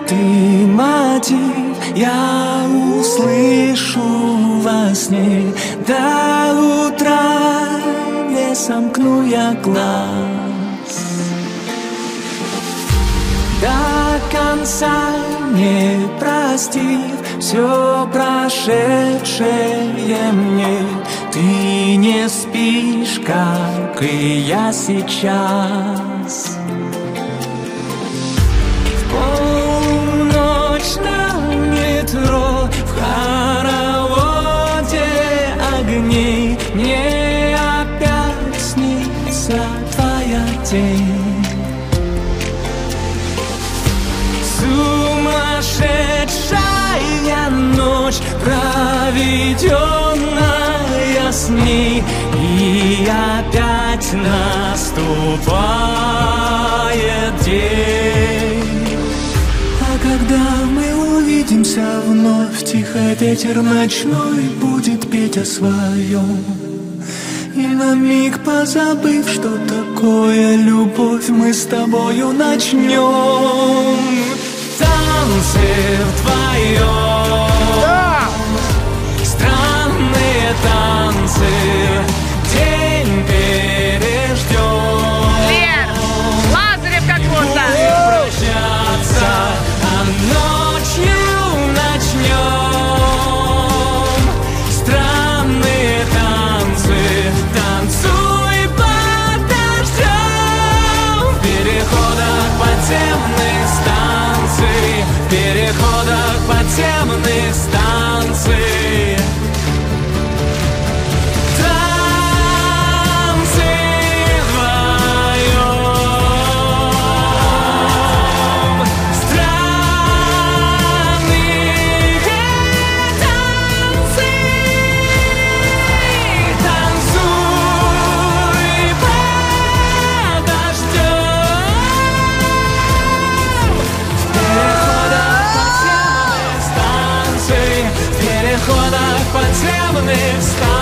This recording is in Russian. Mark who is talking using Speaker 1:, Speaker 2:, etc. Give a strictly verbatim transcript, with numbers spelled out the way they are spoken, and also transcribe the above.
Speaker 1: ты мотив, я услышу во сне. До утра не сомкну я глаз, до конца не простив все прошедшее мне. Ты не спишь, как и я сейчас. В полночь на метро, в хороводе огней, мне опять снится твоя тень. Сумасшедшая ночь, проведенная с ней, и опять наступает день. А когда мы увидимся вновь, тихо ветер ночной будет петь о своем. И на миг позабыв, что такое любовь, мы с тобою начнем танцы вдвоем. Да! Странные танцы, день переждем.
Speaker 2: Лер, Лазарев как будто.
Speaker 1: Прощаться, а ночью начнем странные танцы. Танцуй под дождем в переходах подземных станций, в переходах подземных станций. Танцы вдвоем, странные танцы. Танцуй под дождем в переходах подземных станций, в переходах подземных станций.